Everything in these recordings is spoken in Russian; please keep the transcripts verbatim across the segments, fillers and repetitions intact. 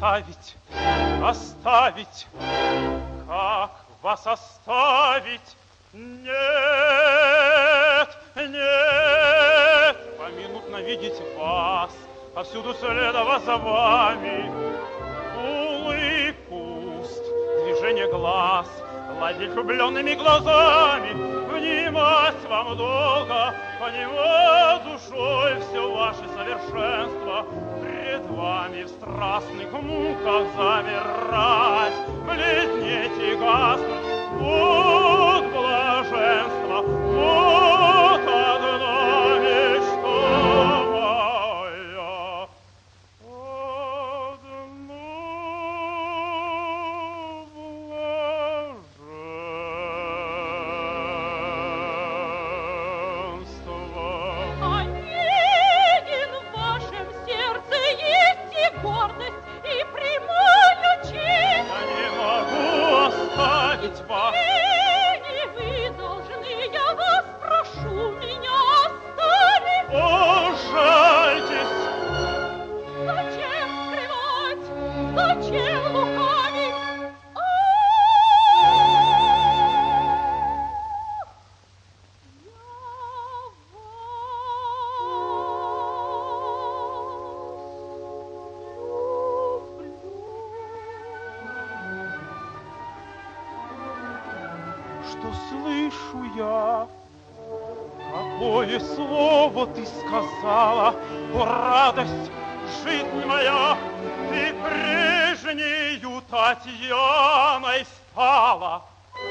оставить, оставить, как вас оставить? Нет, нет, поминутно видеть вас, повсюду следовать за вами, улыбку уст, движение глаз, гладить влюбленными глазами, внимать вам долго, понимать душой все ваше совершенство, пред вами в страстных муках замирать, бледнеть и гаснуть. Вот блаженство, вот одна мечта моя, одно блаженство. Онегин, в вашем сердце есть и гордость, и прямая честь. Я не могу оставить вас. Вы должны, я вас прошу, меня оставить. О, жальтесь! Зачем скрывать? Зачем лукавить? Ах, я Что слышу я? Какое слово ты сказала? О, радость, жизнь моя, ты прежнею Татьяной стала.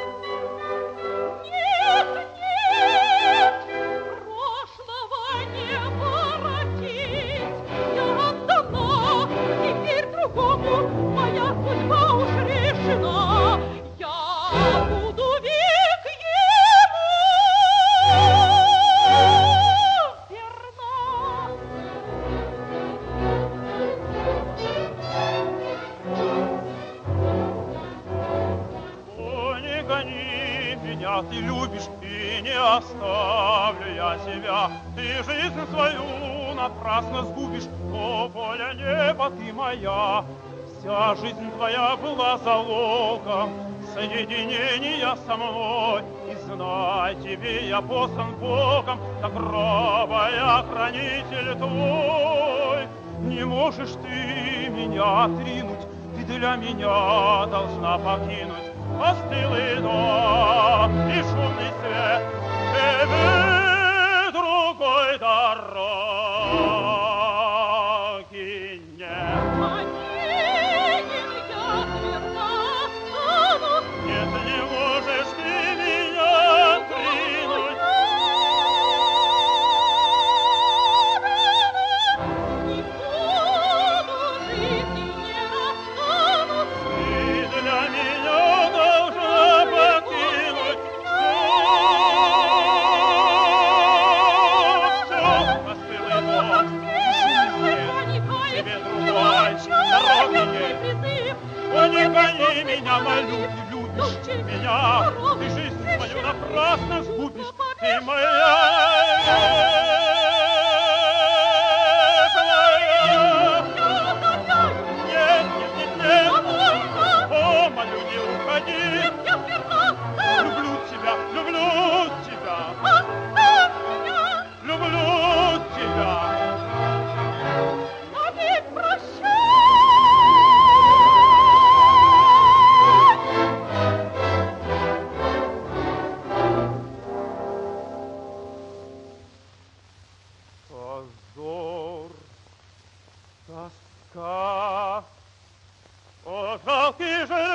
Нет, нет, прошлого не воротить. Я отдана, теперь другому моя судьба уж решена. Я буду век ему верна. О, не гони меня, ты любишь, и не оставлю я тебя. Ты жизнь свою напрасно сгубишь, о, воля неба ты моя. Вся жизнь твоя была залогом соединения со мной. И знай, тебе я послан Богом, как раба я хранитель твой. Не можешь ты меня отринуть, ты для меня должна покинуть постылый дом и шумный свет, тебе другой дороги нет. Онегин, я тверда останусь. Нет, не можешь ты меня отринуть. Не буду жить и не расстанусь. Ты для меня должна покинуть все, все, постылый дом и шумный свет. Тебе другой дороги нет. О, не гони меня, молю, ты любишь меня, ты жизнь свою напрасно сгубишь, ты моя, твоя. Нет, нет, нет, нет, о, молю, не уходи, люблю тебя, люблю тебя, люблю тебя. Позор, тоска, о, жалкий же